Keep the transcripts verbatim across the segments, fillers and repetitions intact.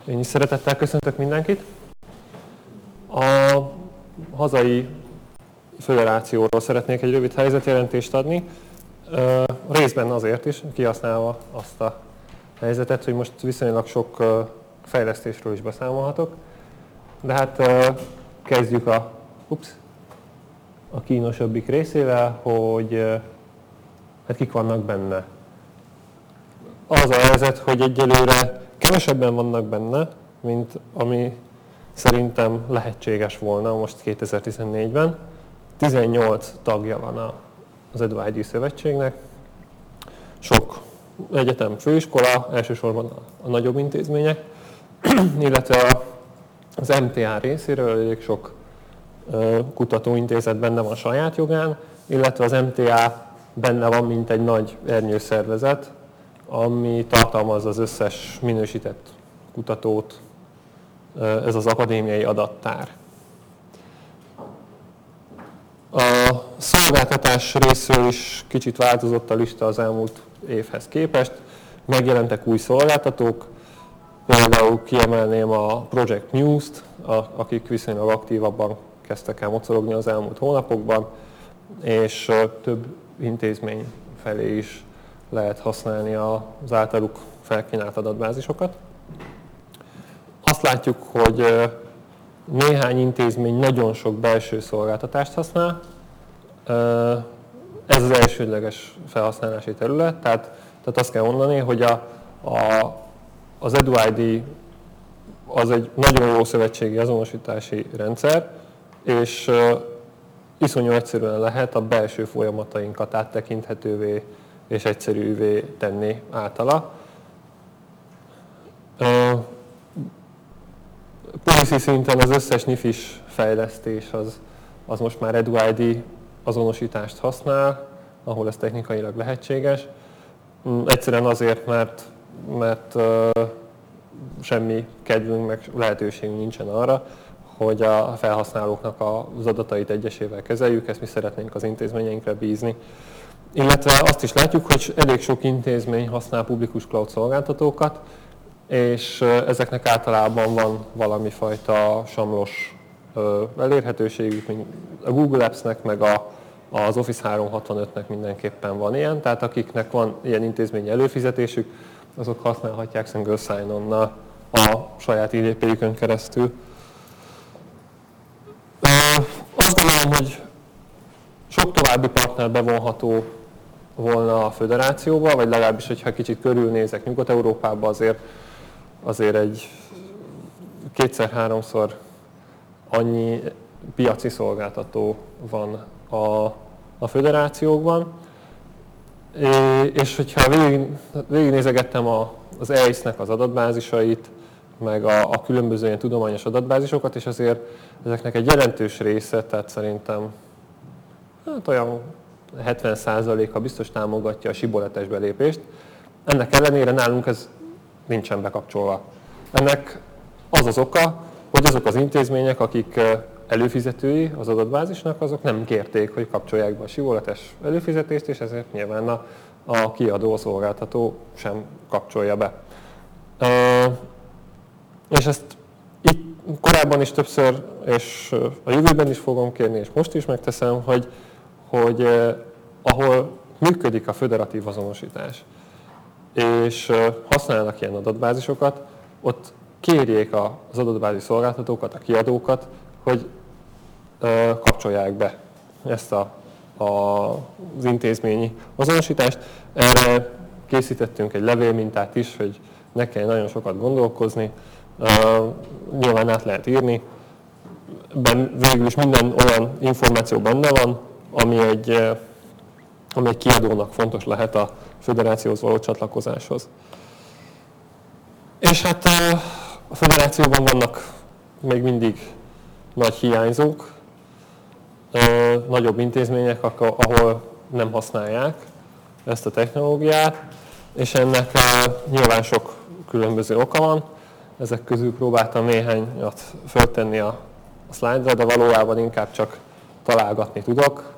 Én is szeretettel köszöntök mindenkit. A hazai föderációról szeretnék egy rövid helyzetjelentést adni, részben azért is, kihasználva azt a helyzetet, hogy most viszonylag sok fejlesztésről is beszámolhatok. De hát kezdjük a, ups, a kínosabbik részével, hogy hát kik vannak benne. Az a helyzet, hogy egyelőre kevesebben vannak benne, mint ami szerintem lehetséges volna most kétezer-tizennégyben. tizennyolc tagja van az Edu i dé szövetségnek, sok egyetem, főiskola, elsősorban a nagyobb intézmények, illetve az em té á részéről elég sok kutatóintézet benne van saját jogán, illetve az em té á benne van, mint egy nagy ernyőszervezet, ami tartalmazza az összes minősített kutatót, ez az akadémiai adattár. A szolgáltatás részről is kicsit változott a lista az elmúlt évhez képest. Megjelentek új szolgáltatók, például kiemelném a Project Muse-t, akik viszonylag aktívabban kezdtek el mocorogni az elmúlt hónapokban, és több intézmény felé is lehet használni az általuk felkínált adatbázisokat. Azt látjuk, hogy néhány intézmény nagyon sok belső szolgáltatást használ. Ez az elsődleges felhasználási terület, tehát, tehát azt kell mondani, hogy a, a, az Edu i dé az egy nagyon jó szövetségi azonosítási rendszer, és iszonyú egyszerűen lehet a belső folyamatainkat áttekinthetővé és egyszerűvé tenni általa. Policy szinten az összes nifis fejlesztés az, az most már Edu i dé azonosítást használ, ahol ez technikailag lehetséges. Egyszerűen azért, mert, mert uh, semmi kedvünk, meg lehetőségünk nincsen arra, hogy a felhasználóknak az adatait egyesével kezeljük, ezt mi szeretnénk az intézményeinkre bízni. Illetve azt is látjuk, hogy elég sok intézmény használ publikus cloud szolgáltatókat, és ezeknek általában van valami fajta samlos elérhetőségük, mint a Google Apps-nek, meg a, az Office háromszázhatvanötnek mindenképpen van ilyen, tehát akiknek van ilyen intézményi előfizetésük, azok használhatják single sign-onnal a saját i dé pé-jükön keresztül. Azt gondolom, hogy sok további partner bevonható volna a föderációba, vagy legalábbis, hogyha kicsit körülnézek Nyugat-Európába, azért, azért egy kétszer-háromszor annyi piaci szolgáltató van a, a föderációkban. És hogyha végig, végignézegettem a, az e i es-nek az adatbázisait, meg a, a különböző ilyen tudományos adatbázisokat, és azért ezeknek egy jelentős része, tehát szerintem hát olyan hetven százaléka biztos támogatja a siboletes belépést. Ennek ellenére nálunk ez nincsen bekapcsolva. Ennek az az oka, hogy azok az intézmények, akik előfizetői az adatbázisnak, azok nem kérték, hogy kapcsolják be a siboletes előfizetést, és ezért nyilván a, a kiadó szolgáltató sem kapcsolja be. És ezt itt korábban is többször, és a jövőben is fogom kérni, és most is megteszem, hogy, hogy eh, ahol működik a föderatív azonosítás, és eh, használnak ilyen adatbázisokat, ott kérjék az adatbázis szolgáltatókat, a kiadókat, hogy eh, kapcsolják be ezt a, a, az intézményi azonosítást. Erre készítettünk egy levélmintát is, hogy ne kell nagyon sokat gondolkozni. Uh, nyilván át lehet írni, ben, végül is minden olyan információ benne van, ami egy, uh, ami egy kiadónak fontos lehet a föderációhoz való csatlakozáshoz. És hát uh, a föderációban vannak még mindig nagy hiányzók, uh, nagyobb intézmények, ahol nem használják ezt a technológiát, és ennek uh, nyilván sok különböző oka van. Ezek közül próbáltam néhányat föltenni a, a szlájdra, de valójában inkább csak találgatni tudok.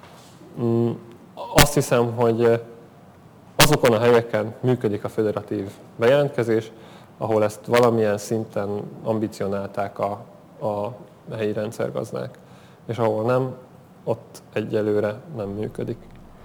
Azt hiszem, hogy azokon a helyeken működik a föderatív bejelentkezés, ahol ezt valamilyen szinten ambicionálták a, a helyi rendszergazdák. És ahol nem, ott egyelőre nem működik.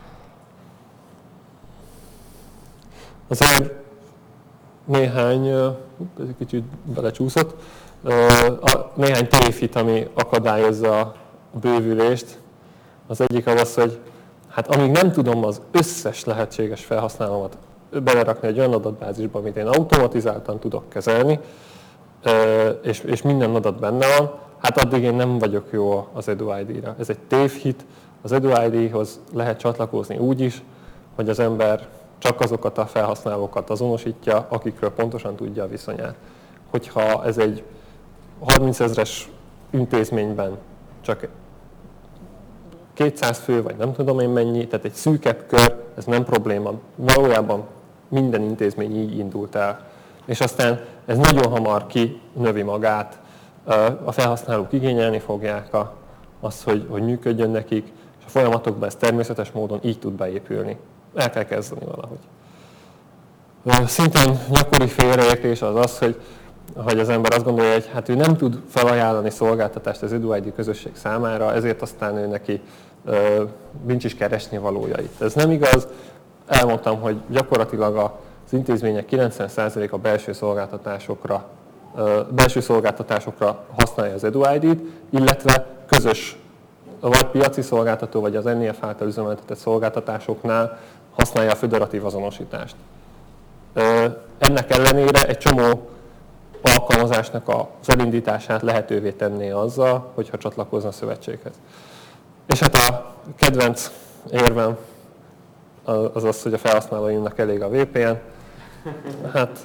Azért néhány, ez egy kicsit belecsúszott, néhány tévhit, ami akadályozza a bővülést. Az egyik az az, hogy hát amíg nem tudom az összes lehetséges felhasználómat belerakni egy olyan adatbázisba, amit én automatizáltan tudok kezelni, és, és minden adat benne van, hát addig én nem vagyok jó az EduID-ra. Ez egy tévhit, az EduID-hoz lehet csatlakozni úgy is, hogy az ember csak azokat a felhasználókat azonosítja, akikről pontosan tudja a viszonyát. Hogyha ez egy harmincezres intézményben csak kétszáz fő, vagy nem tudom én mennyi, tehát egy szűkebb kör, ez nem probléma. Valójában minden intézmény így indult el. És aztán ez nagyon hamar kinövi magát, a felhasználók igényelni fogják a, azt, hogy, hogy működjön nekik, és a folyamatokban ez természetes módon így tud beépülni. El kell kezdeni valahogy. Szintén gyakori félreértés az az, hogy, hogy az ember azt gondolja, hogy hát ő nem tud felajánlani szolgáltatást az EduID közösség számára, ezért aztán ő neki ö, nincs is keresni valójait. Ez nem igaz. Elmondtam, hogy gyakorlatilag az intézmények kilencven százaléka belső szolgáltatásokra, ö, belső szolgáltatásokra használja az EduID-t, illetve közös vagy piaci szolgáltató, vagy az en i ef által üzemeltetett szolgáltatásoknál használja a föderatív azonosítást. Ennek ellenére egy csomó alkalmazásnak az elindítását lehetővé tenné azzal, hogyha csatlakozna a szövetséghez. És hát a kedvenc érvem az az, hogy a felhasználóimnak elég a vé pé en. Hát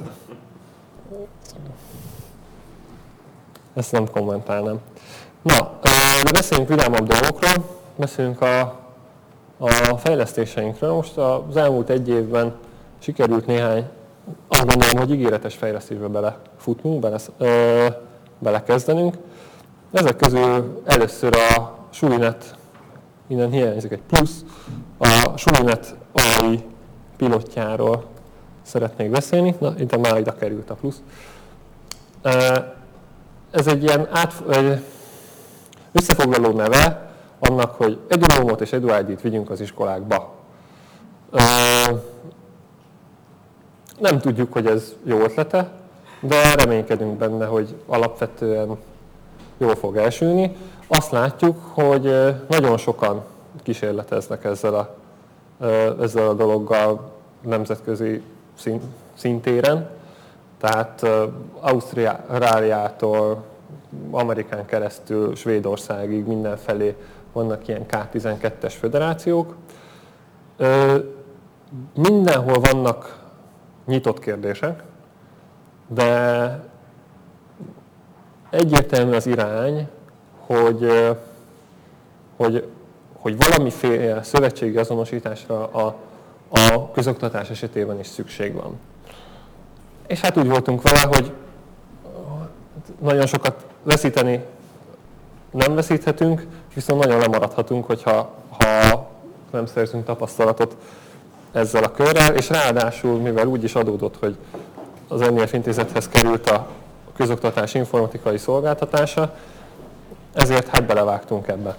ezt nem kommentálnám. Na, de beszéljünk vidámabb dolgokról, beszéljünk a, a fejlesztéseinkről. Most az elmúlt egy évben sikerült néhány, azt gondolom, hogy ígéretes fejlesztésbe belefutnunk, bele, ö, belekezdenünk. Ezek közül először a Sulinet, innen hiányzik egy plusz, a Sulinet á i pilotjáról szeretnék beszélni. Na, itt már ide került a plusz. Ez egy ilyen át, egy összefoglaló neve annak, hogy EduRoamot és EduID-t vigyünk az iskolákba. Nem tudjuk, hogy ez jó ötlete, de reménykedünk benne, hogy alapvetően jól fog elsülni. Azt látjuk, hogy nagyon sokan kísérleteznek ezzel a, ezzel a dologgal nemzetközi szintéren. Tehát Ausztráliától Amerikán keresztül Svédországig mindenfelé vannak ilyen ká tizenkettes föderációk. Mindenhol vannak nyitott kérdések, de egyértelmű az irány, hogy, hogy, hogy valamiféle szövetségi azonosításra a, a közoktatás esetében is szükség van. És hát úgy voltunk vele, hogy nagyon sokat veszíteni nem veszíthetünk, viszont nagyon lemaradhatunk, hogyha ha nem szerzünk tapasztalatot ezzel a körrel, és ráadásul, mivel úgy is adódott, hogy az en i ef intézethez került a közoktatás informatikai szolgáltatása, ezért hát belevágtunk ebbe.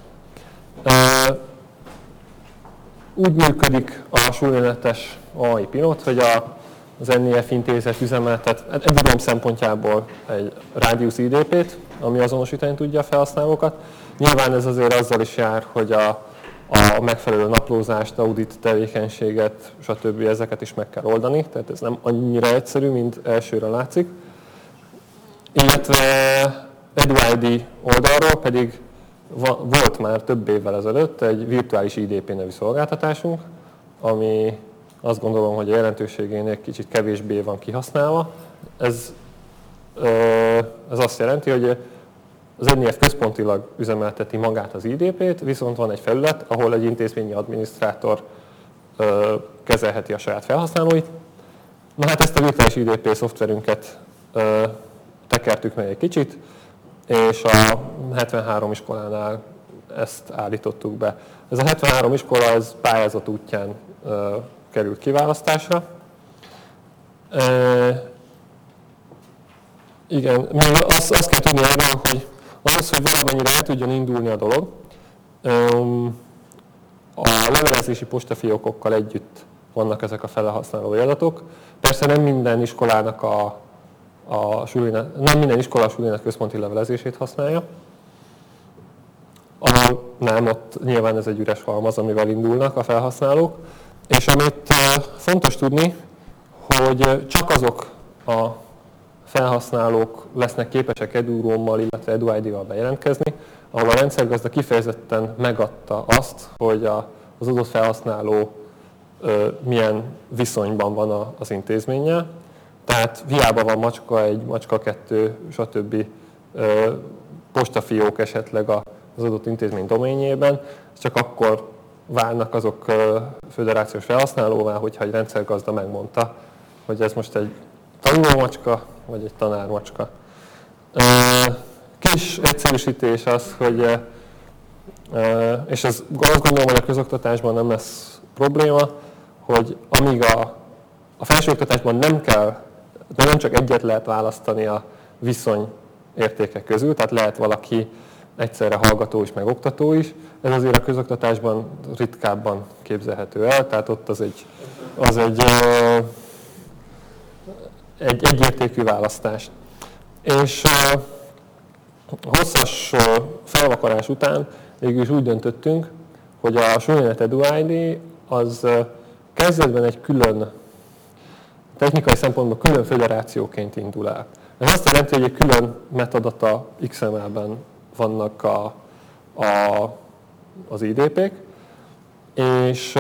Úgy működik a Sulinetes á i pilot, hogy a az en i ef intézet üzemeltet EduRoam szempontjából egy Radius i dé pét, ami azonosítani tudja a felhasználókat. Nyilván ez azért azzal is jár, hogy a, a megfelelő naplózást, audit tevékenységet, stb. Ezeket is meg kell oldani, tehát ez nem annyira egyszerű, mint elsőre látszik. Illetve EduID oldalról pedig volt már több évvel ezelőtt egy virtuális i dé pé nevű szolgáltatásunk, ami azt gondolom, hogy a jelentőségénél kicsit kevésbé van kihasználva. Ez, ez azt jelenti, hogy az en i ef központilag üzemelteti magát az i dé pét, viszont van egy felület, ahol egy intézményi adminisztrátor kezelheti a saját felhasználóit. Na hát ezt a virtuális i dé pé szoftverünket tekertük meg egy kicsit, és a hetvenhárom iskolánál ezt állítottuk be. Ez a hetvenhárom iskola ez pályázat útján került kiválasztásra. Igen, még azt, azt kell tudni erről, hogy ahhoz, hogy valamennyire el tudjon indulni a dolog, a levelezési postafiókokkal együtt vannak ezek a felhasználói adatok. Persze nem minden iskolának a, a sulinet, nem minden iskola a sulinet központi levelezését használja. Ahol nem, ott nyilván ez egy üres halmaz, amivel indulnak a felhasználók. És amit fontos tudni, hogy csak azok a felhasználók lesznek képesek EduRoammal, illetve EduID-val bejelentkezni, ahol a rendszergazda kifejezetten megadta azt, hogy az adott felhasználó milyen viszonyban van az intézménnyel. Tehát hiába van macska egy, macska kettő, stb. Postafiók esetleg az adott intézmény doményében, csak akkor válnak azok föderációs felhasználóvá, hogyha egy rendszergazda megmondta, hogy ez most egy tanulómacska, vagy egy tanármacska. Kis egyszerűsítés az, hogy, és ez azt gondolom, hogy a közoktatásban nem lesz probléma, hogy amíg a, a felsőoktatásban nem kell, de nem csak egyet lehet választani a viszony értékek közül, tehát lehet valaki egyszerre hallgató is, meg oktató is, ez azért a közoktatásban ritkábban képzelhető el, tehát ott az egy, az egy, egy egyértékű választás. És hosszas felvakarás után végül is úgy döntöttünk, hogy a SuliNet EduID az kezdetben egy külön, technikai szempontból külön föderációként indul el. Ez azt jelenti, hogy egy külön metadata iksz em el-ben vannak a, a, az i dé pék, és,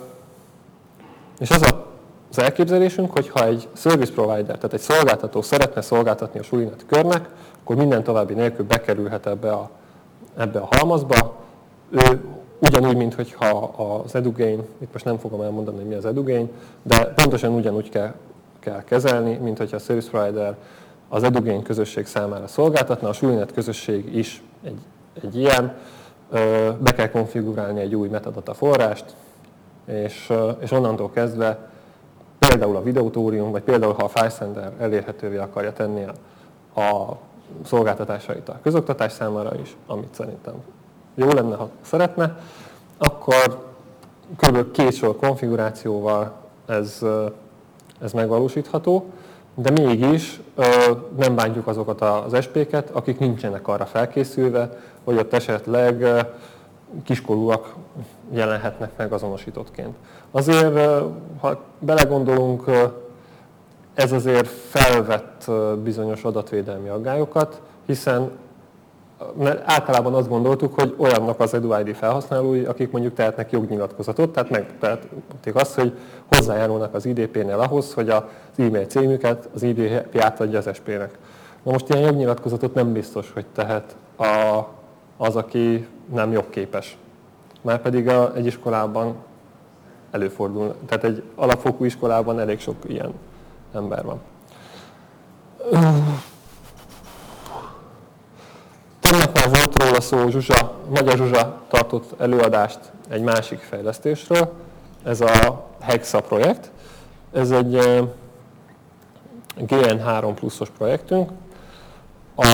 és az a, az elképzelésünk, hogy ha egy service provider, tehát egy szolgáltató szeretne szolgáltatni a SuliNet körnek, akkor minden további nélkül bekerülhet ebbe a, ebbe a halmazba. Ő ugyanúgy, mintha az EduGain, itt most nem fogom elmondani, hogy mi az EduGain, de pontosan ugyanúgy kell, kell kezelni, mint hogyha a service provider az EduGain közösség számára szolgáltatna, a SuliNet közösség is egy, egy ilyen, be kell konfigurálni egy új metadata forrást, és, és onnantól kezdve például a videótórium, vagy például ha a FileSender elérhetővé akarja tenni a, a szolgáltatásait a közoktatás számára is, amit szerintem jó lenne, ha szeretne, akkor kb. Két sor konfigurációval ez, ez megvalósítható, de mégis nem bántjuk azokat az es pé-ket, akik nincsenek arra felkészülve, hogy ott esetleg kiskorúak jelenhetnek meg azonosítottként. Azért, ha belegondolunk, ez azért felvett bizonyos adatvédelmi aggályokat, hiszen mert általában azt gondoltuk, hogy olyannak az EduID felhasználói, akik mondjuk tehetnek jognyilatkozatot, tehát megtehetik azt, hogy hozzájárulnak az i dé pénél ahhoz, hogy az e-mail címüket az i dé pé átadja az es pé-nek. Na most ilyen jognyilatkozatot nem biztos, hogy tehet a, az, aki nem jogképes. Márpedig a, egy iskolában előfordul, tehát egy alapfokú iskolában elég sok ilyen ember van. Tegnap már volt róla szó, Zsuzsa, Magyar Zsuzsa tartott előadást egy másik fejlesztésről, ez a Hexa projekt. Ez egy gé en három pluszos projektünk. A,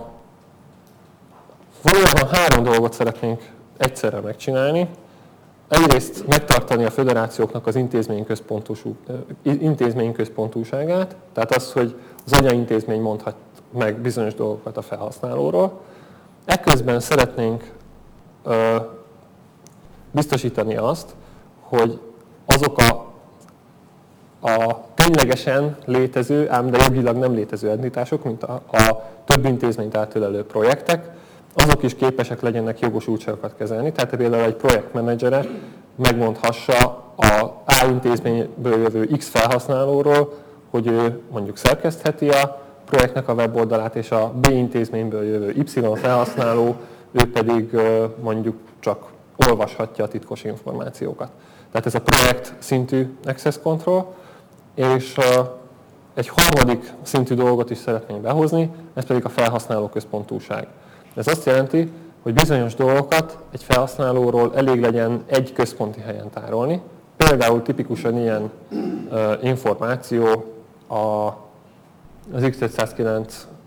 valójában három dolgot szeretnénk egyszerre megcsinálni. Egyrészt megtartani a föderációknak az intézményközpontúságát, tehát az, hogy az anyaintézmény mondhat meg bizonyos dolgokat a felhasználóról. Ekközben szeretnénk ö, biztosítani azt, hogy azok a, a ténylegesen létező, ám de jogilag nem létező entitások, mint a, a több intézményt átölelő projektek, azok is képesek legyenek jogosultságokat kezelni. Tehát például egy projektmenedzsere megmondhassa a A intézményből jövő X felhasználóról, hogy ő mondjuk szerkesztheti a projektnek a weboldalát, és a B intézményből jövő Y felhasználó, ő pedig mondjuk csak olvashatja a titkos információkat. Tehát ez a projekt szintű access control, és egy harmadik szintű dolgot is szeretnénk behozni, ez pedig a felhasználó központúság. Ez azt jelenti, hogy bizonyos dolgokat egy felhasználóról elég legyen egy központi helyen tárolni. Például tipikusan ilyen uh, információ a, az X ötszázkilenc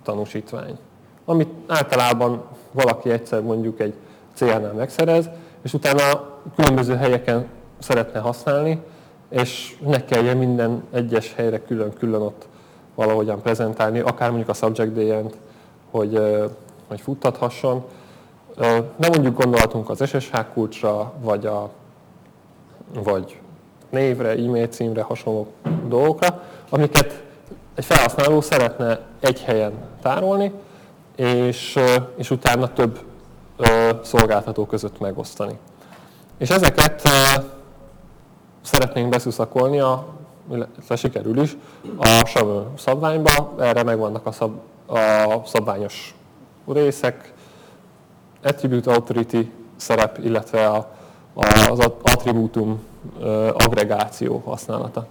tanúsítvány, amit általában valaki egyszer mondjuk egy cégnél megszerez, és utána különböző helyeken szeretne használni, és ne kelljen minden egyes helyre külön-külön ott valahogyan prezentálni, akár mondjuk a Subject dé en-t, hogy, hogy futtathasson. Nem mondjuk gondolatunk az es es há kulcsra, vagy, a, vagy névre, e-mail címre, hasonló dolgokra, amiket egy felhasználó szeretne egy helyen tárolni, és, és utána több szolgáltató között megosztani. És ezeket szeretnénk beszuszakolni, a, illetve sikerül is, a SAML szabványba. Erre megvannak a, szab, a szabványos részek, Attribute Authority szerep, illetve a, az attribútum aggregáció használata.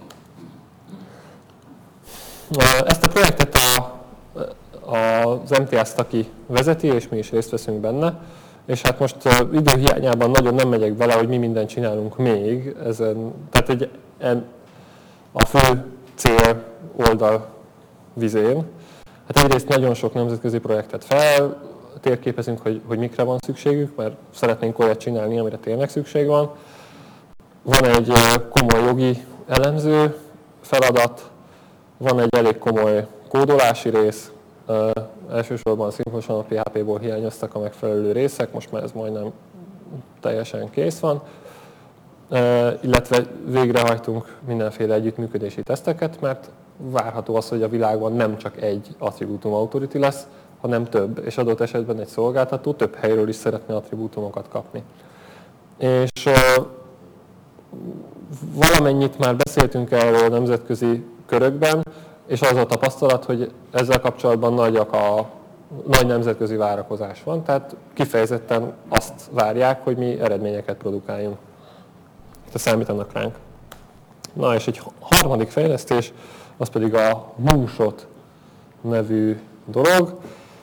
Ezt a projektet a, az em té es Taki vezeti, és mi is részt veszünk benne. És hát most idő hiányában nagyon nem megyek bele, hogy mi mindent csinálunk még ezen. Tehát egy, a fő cél oldal vizén. Hát egyrészt nagyon sok nemzetközi projektet feltérképezünk, hogy, hogy mikre van szükségük, mert szeretnénk olyat csinálni, amire tényleg szükség van. Van egy komoly jogi elemző feladat, van egy elég komoly kódolási rész, Uh, elsősorban szimplikusan a pé há pé-ból hiányoztak a megfelelő részek, most már ez majdnem teljesen kész van, uh, illetve végrehajtunk mindenféle együttműködési teszteket, mert várható az, hogy a világban nem csak egy attribútum authority lesz, hanem több, és adott esetben egy szolgáltató több helyről is szeretne attribútumokat kapni. És uh, valamennyit már beszéltünk erről nemzetközi körökben, és az a tapasztalat, hogy ezzel kapcsolatban nagyak a, nagy nemzetközi várakozás van, tehát kifejezetten azt várják, hogy mi eredményeket produkáljunk. Itt számítanak ránk. Na és egy harmadik fejlesztés, az pedig a Moonshot nevű dolog.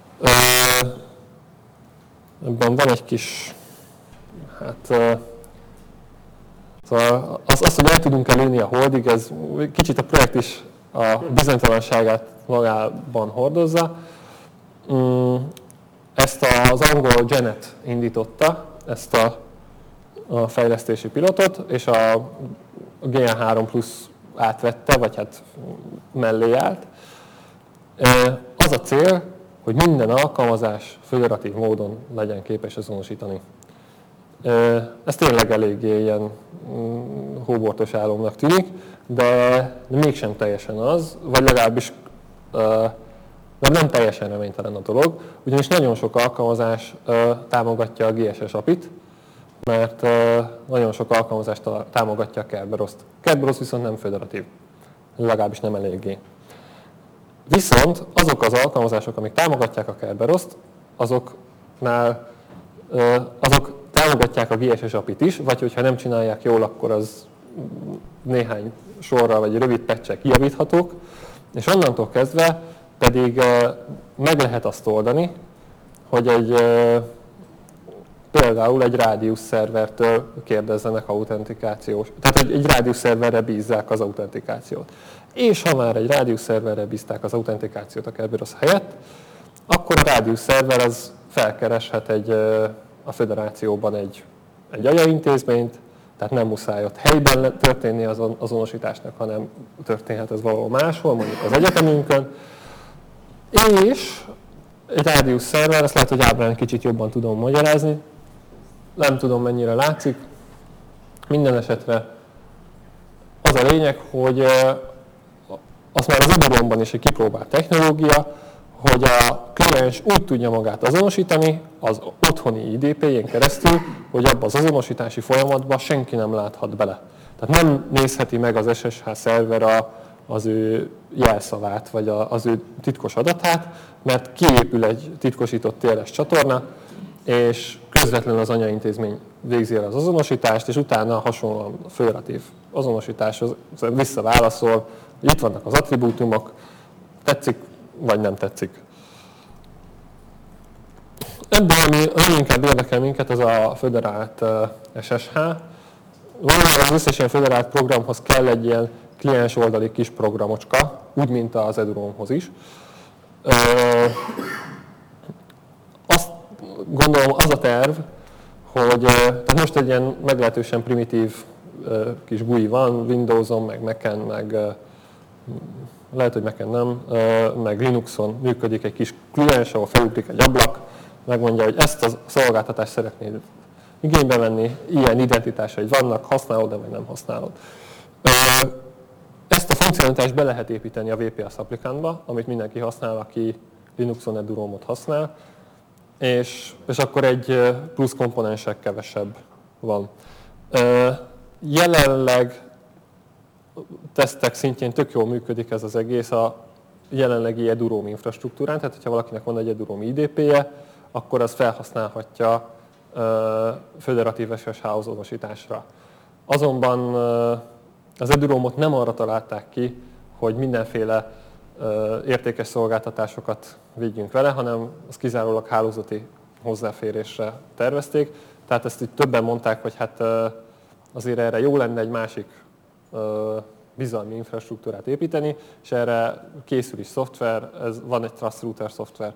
Ebben van egy kis, hát az, az hogy el tudunk elérni a holdig, ez kicsit a projekt is a bizonytalanságát magában hordozza. Ezt az angol Genet indította, ezt a, a fejlesztési pilotot, és a gé en három plusz átvette, vagy hát mellé állt. Az a cél, hogy minden alkalmazás föderatív módon legyen képes azonosítani. Ez tényleg eléggé ilyen hóbortos álomnak tűnik, de mégsem teljesen az, vagy legalábbis nem, nem teljesen reménytelen a dolog, ugyanis nagyon sok alkalmazás támogatja a gé es es á pé i-t, mert nagyon sok alkalmazás támogatja a Kerberos-t. Kerberos viszont nem föderatív, legalábbis nem eléggé. Viszont azok az alkalmazások, amik támogatják a Kerberos-t, azoknál azok támogatják a gé es es á pé i-t is, vagy hogyha nem csinálják jól, akkor az néhány sorra vagy rövid patch-ek kijavíthatók, és onnantól kezdve pedig meg lehet azt oldani, hogy egy, például egy Radius szervertől kérdezzenek autentikációs, tehát egy, egy Radius szerverre bízzák az autentikációt. És ha már egy Radius szerverre bízták az autentikációt a Kerberos helyett, akkor a Radius szerver az felkereshet egy, a föderációban egy, egy á i á intézményt, tehát nem muszáj ott helyben történni az azonosításnak, hanem történhet ez valahol máshol, mondjuk az egyetemünkön. És egy Radius szerver, ezt lehet, hogy ábrán kicsit jobban tudom magyarázni, nem tudom mennyire látszik. Minden esetre az a lényeg, hogy az már az Eduronban is egy kipróbált technológia, hogy a kliens úgy tudja magát azonosítani az otthoni i dé pé-jén keresztül, hogy abban az azonosítási folyamatban senki nem láthat bele. Tehát nem nézheti meg az es es há szerver a, az ő jelszavát, vagy a, az ő titkos adatát, mert kiépül egy titkosított té el es csatorna, és közvetlenül az anyaintézmény végzi el az azonosítást, és utána hasonlóan a föderatív azonosításhoz visszaválaszol, hogy itt vannak az attribútumok, tetszik, vagy nem tetszik. Ebben, ami leginkább érdekel minket, ez a föderált es es há. Valójában az összes ilyen föderált programhoz kell egy ilyen kliens oldali kis programocska, úgy, mint az Eduronhoz is. Azt gondolom, az a terv, hogy tehát most egy ilyen meglehetősen primitív kis gui van, Windowson, meg Mac-en, meg lehet, hogy Mac-en nem, meg Linuxon működik egy kis kliens, ahol felugrik egy ablak, megmondja, hogy ezt a szolgáltatást szeretnéd igénybe venni, ilyen identitásaid vannak, használod-e vagy nem használod. Ezt a funkcionalitást be lehet építeni a vé pé es applikánba, amit mindenki használ, aki Linuxon Eduromot használ, és, és akkor egy plusz komponensek kevesebb van. Jelenleg tesztek szintjén tök jól működik ez az egész a jelenlegi Edurom infrastruktúrán, tehát hogyha valakinek van egy Edurom i dé pé-je, akkor az felhasználhatja föderatív es es há azonosításra. Azonban az Eduromot nem arra találták ki, hogy mindenféle értékes szolgáltatásokat vigyünk vele, hanem az kizárólag hálózati hozzáférésre tervezték. Tehát ezt így többen mondták, hogy hát azért erre jó lenne egy másik bizalmi infrastruktúrát építeni, és erre készül is szoftver, ez van egy Trust Router szoftver.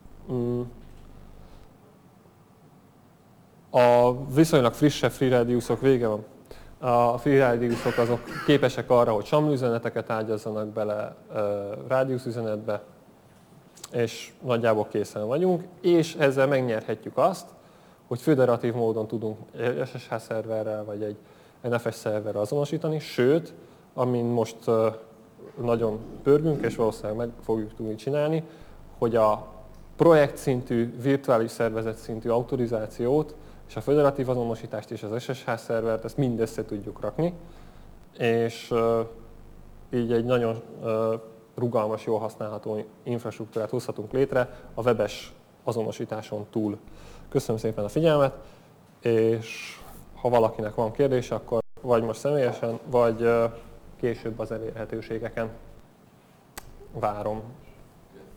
A viszonylag frissebb FreeRadiusok vége van. A FreeRadiusok azok képesek arra, hogy SAM üzeneteket ágyazzanak bele rádiusz üzenetbe, és nagyjából készen vagyunk, és ezzel megnyerhetjük azt, hogy föderatív módon tudunk egy es es há szerverrel vagy egy en ef es szerverrel azonosítani, sőt, amin most nagyon pörgünk, és valószínűleg meg fogjuk tudni csinálni, hogy a projekt szintű, virtuális szervezet szintű autorizációt és a föderatív azonosítást és az es es há szervert, ezt mind össze tudjuk rakni, és így egy nagyon rugalmas, jól használható infrastruktúrát hozhatunk létre a webes azonosításon túl. Köszönöm szépen a figyelmet, és ha valakinek van kérdése, akkor vagy most személyesen, vagy később az elérhetőségeken várom.